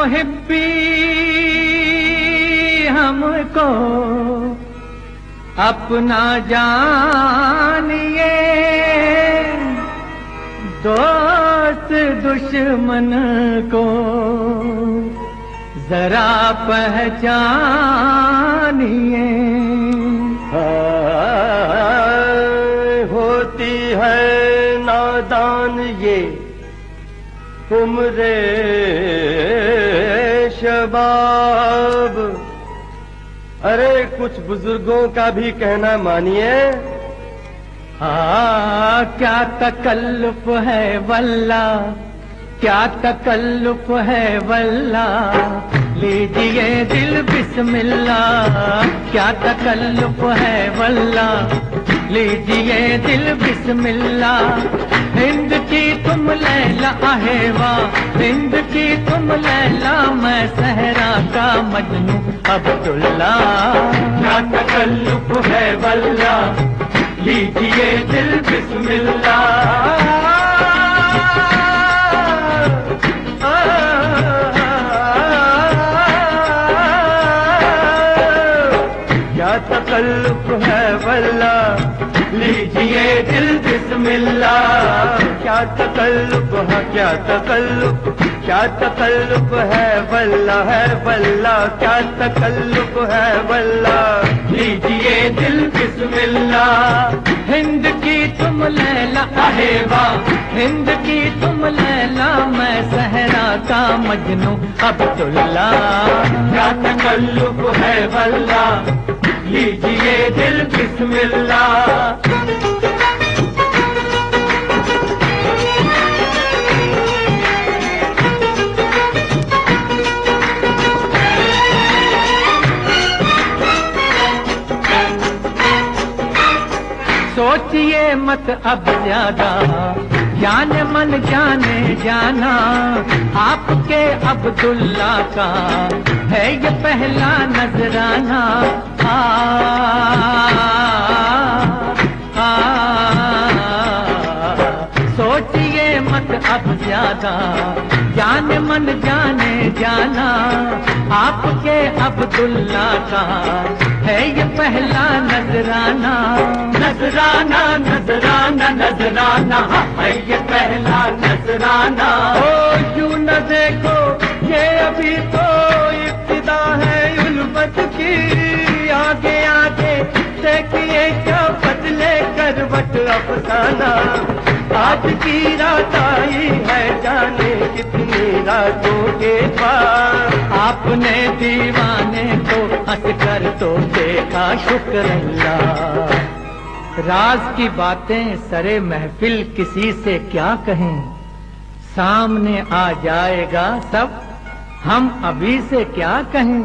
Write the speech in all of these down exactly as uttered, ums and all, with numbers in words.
मुहिब्बी हमको अपना जानिए, दोस्त दुश्मन को जरा पहचानिए। होती है नादान ये उम्रे शबाब, अरे कुछ बुजुर्गों का भी कहना मानिए। हाँ क्या तकल्लुफ है वल्ला, क्या तकल्लुफ है वल्ला, लीजिए दिल बिस्मिल्लाह। क्या तकल्लुफ है वल्ला, लीजिए दिल बिस्मिल्लाह। हिंद की तुम लैला आहेवा, हिंद की तुम लैला, मैं सहरा का मजनू अब्दुल्ला। क्या तकल्लुफ है वल्ला, लीजिए दिल बिस्मिल्लाह। क्या तकल्लुफ है वल्ला, लीजिए दिल बिस्मिल्लाह। क्या तकल्लुफ है, क्या तकल्लुफ, क्या तकल्लुफ है वल्ला, है वल्ला, क्या तकल्लुफ है वल्ला, लीजिए दिल बिस्मिल्लाह। हिंद की तुम लैला आहेवा, हिंद की तुम लैला, मैं सहरा का मजनू अब्दुल्ला। क्या तकल्लुफ है वल्ला, लीजिए दिल बिस्मिल्लाह। सोचिए मत अब ज्यादा, जाने मन जाने जाना, आपके अब्दुल्ला का है ये पहला नजराना। आ, आ, सोचिए मत अब ज्यादा, जाने मन जाने जाना, आपके अब्दुल्ला का है ये पहला नजराना। नजराना नजराना नजराना है ये पहला नजराना। ओ यूं न देखो ये अभी तो इब्तिदा है उल्फत की, आगे आगे देखिए क्या बदले करवट अफसाना। आज की रात आई है जाने कितनी रातों के बाद, आपने दीवाने को हंस कर तो देखा शुक्र अल्लाह। राज की बातें सरे महफिल किसी से क्या कहें, सामने आ जाएगा सब हम अभी से क्या कहें।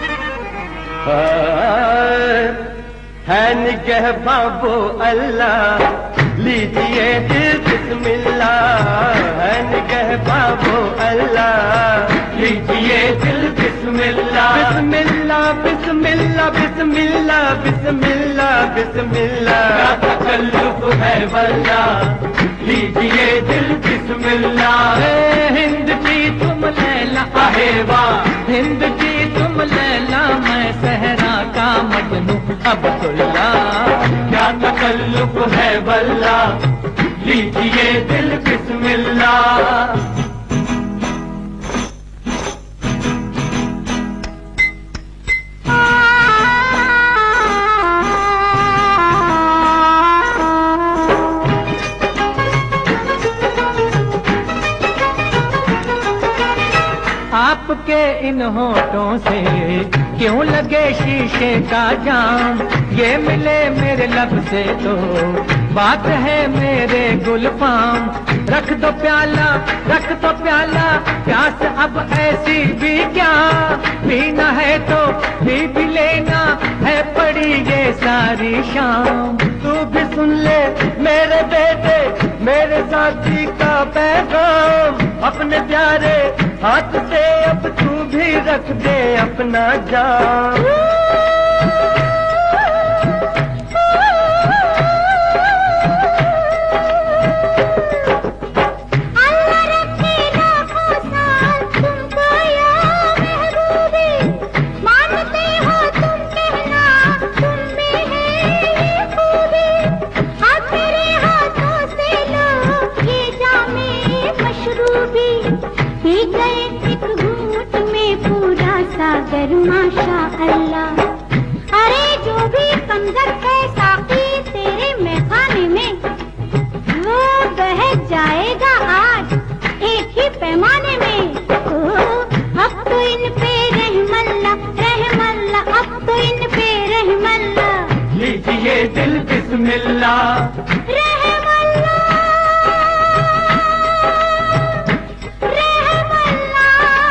है निगह बाबो अल्लाह, लीजिए दिल बिस्मिल्लाह। है निगह बाबो अल्लाह, लीजिए दिल बिस्मिल्लाह। बिस्मिल्लाह बिस्मिल्लाह बिस्मिल्लाह बिस्मिल्लाह बिस्मिल्लाह। क्या तकल्लुफ है वल्ला, लीजिए दिल बिस्मिल्लाह। हिंद की तुम लैला आहेवा, हिंद की तुम लैला, मैं सहरा का मजनू अब्दुल्ला। क्या तकल्लुफ है वल्ला, लीजिए दिल बिस्मिल्लाह। आपके इन होठों से क्यों लगे शीशे का जाम, ये मिले मेरे लब से तो बात है मेरे गुलफाम। रख दो प्याला रख दो प्याला, प्यास अब ऐसी भी क्या, पीना है तो भी भी लेना है पड़ी ये सारी शाम। तू भी सुन ले मेरे बेटे मेरे साथी का पैगाम, अपने प्यारे हाथ से अब तू भी रख दे अपना जान। अल्लाह रखे लाखों साल तुमको याद माशा अल्लाह। अरे जो भी कंजर है साकी तेरे मैखाने में, वो बह जाएगा आज एक ही पैमाने में। ओ, अब तो इन पे रहमल्ला रहमल्ला, अब तो इन पे रहमल्ला। लीजिए दिल बिस्मिल्लाह, रहमल्ला रहमल्ला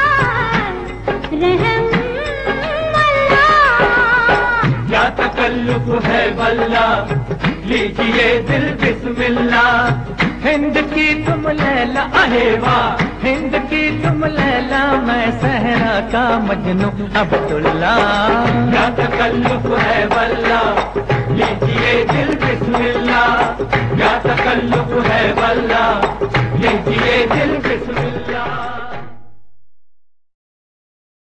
रहमल्ला। क्या तकल्लुफ है वल्ला, लीजिए दिल बिस्मिल्लाह। हिंद की तुम लैला अहे वाह, हिंद की तुम लैला, मैं सहरा का मजनू अब्दुल्ला। क्या तकल्लुफ है वल्ला, लीजिए दिल बिस्मिल्लाह। क्या तकल्लुफ है वल्ला, लीजिए दिल बिस्मिल्लाह।